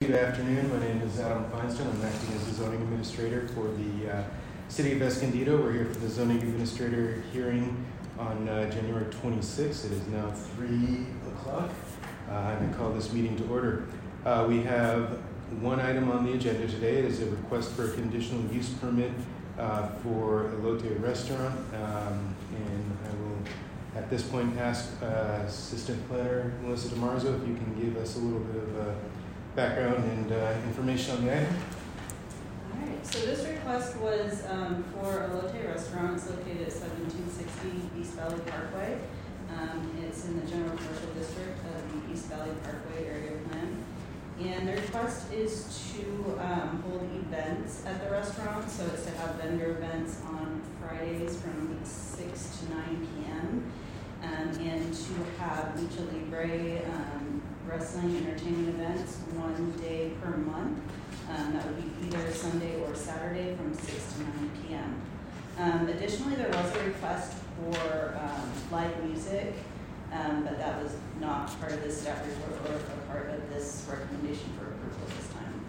good afternoon. My name is Adam Feinstein. I'm acting as the zoning administrator for the City of Escondido. We're here for the zoning administrator hearing on January 26th. It is now 3 o'clock. I'm going to call this meeting to order. We have one item on the agenda today. It is a request for a conditional use permit for Elote Restaurant. And I will, at this point, ask Assistant Planner Melissa DeMarzo if you can give us a little bit of background and information on the item. All right, so this request was for Elote Restaurant. It's located at 1760 East Valley Parkway. It's in the general commercial district of the East Valley Parkway area plan. And the request is to hold events at the restaurant. So it's to have vendor events on Fridays from 6 to 9 p.m. And to have Lucha Libre wrestling entertainment events one day per month. That would be either Sunday or Saturday from 6 to 9 p.m. Additionally, there was a request for live music, but that was not part of this staff report or a part of this recommendation for approval this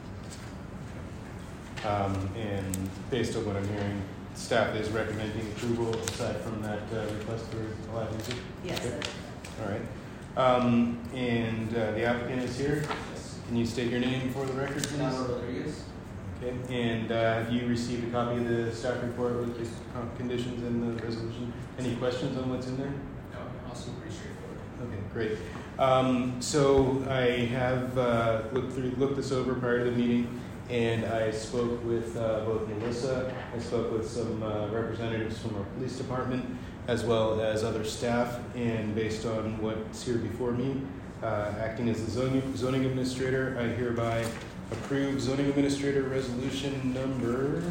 time. And based on what I'm hearing, staff is recommending approval aside from that request for live music? Yes. Okay. All right. And the applicant is here. Yes. Can you state your name for the record, please? Donald Rodriguez. Okay. And have you received a copy of the staff report with the conditions and the resolution? Any questions on what's in there? No, also pretty straightforward. Okay, great. So I have looked this over prior to the meeting, and I spoke with both Melissa. I spoke with some representatives from our police department, as well as other staff. And based on what's here before me, acting as the zoning administrator, I hereby approve zoning administrator resolution number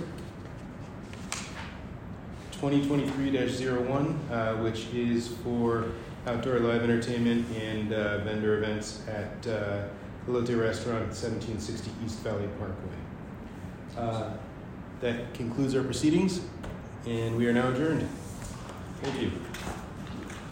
2023-01, which is for outdoor live entertainment and vendor events at Elote Restaurant at 1760 East Valley Parkway. That concludes our proceedings, and we are now adjourned. Thank you.